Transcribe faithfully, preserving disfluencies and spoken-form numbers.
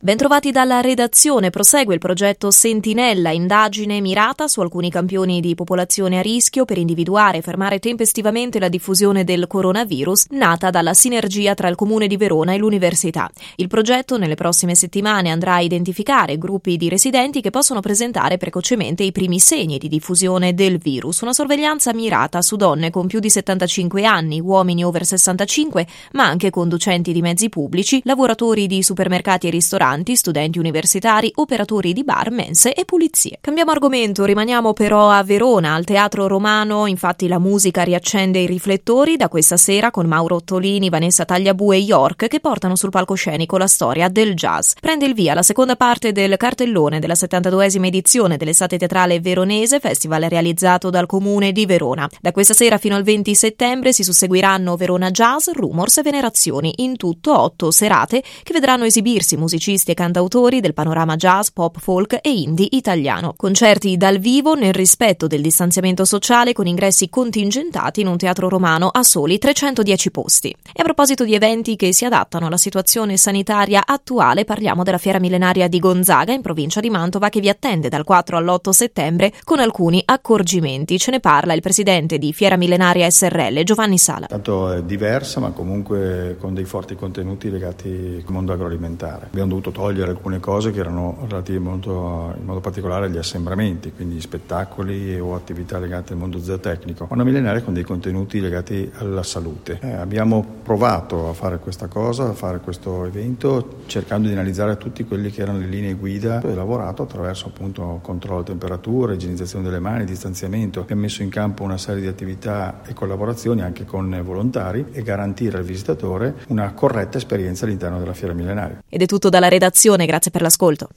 Bentrovati dalla redazione. Prosegue il progetto Sentinella, indagine mirata su alcuni campioni di popolazione a rischio per individuare e fermare tempestivamente la diffusione del coronavirus, nata dalla sinergia tra il Comune di Verona e l'Università. Il progetto nelle prossime settimane andrà a identificare gruppi di residenti che possono presentare precocemente i primi segni di diffusione del virus. Una sorveglianza mirata su donne con più di settantacinque anni, uomini over sessantacinque, ma anche conducenti di mezzi pubblici, lavoratori di supermercati e ristoranti, studenti universitari, operatori di bar, mense e pulizie. Cambiamo argomento, rimaniamo però a Verona, al Teatro Romano. Infatti la musica riaccende i riflettori da questa sera con Mauro Ottolini, Vanessa Tagliabue e York che portano sul palcoscenico la storia del jazz. Prende il via la seconda parte del cartellone della settantaduesima edizione dell'Estate Teatrale Veronese, festival realizzato dal Comune di Verona. Da questa sera fino al venti settembre si susseguiranno Verona Jazz, Rumors e Venerazioni, in tutto otto serate che vedranno esibirsi musicisti e cantautori del panorama jazz, pop, folk e indie italiano. Concerti dal vivo nel rispetto del distanziamento sociale con ingressi contingentati in un teatro romano a soli trecentodieci posti. E a proposito di eventi che si adattano alla situazione sanitaria attuale, parliamo della Fiera Millenaria di Gonzaga in provincia di Mantova che vi attende dal quattro all'otto settembre con alcuni accorgimenti. Ce ne parla il presidente di Fiera Millenaria S R L, Giovanni Sala. Tanto è diversa, ma comunque con dei forti contenuti legati al mondo agroalimentare. Abbiamo dovuto togliere alcune cose che erano relative molto, in modo particolare agli assembramenti, quindi spettacoli o attività legate al mondo zootecnico. Una millenaria con dei contenuti legati alla salute. Eh, abbiamo provato a fare questa cosa, a fare questo evento, cercando di analizzare tutti quelli che erano le linee guida e lavorato attraverso appunto controllo temperatura, igienizzazione delle mani, distanziamento. Abbiamo messo in campo una serie di attività e collaborazioni anche con volontari e garantire al visitatore una corretta esperienza all'interno della Fiera Millenaria. Ed è tutto dalla redazione, grazie per l'ascolto.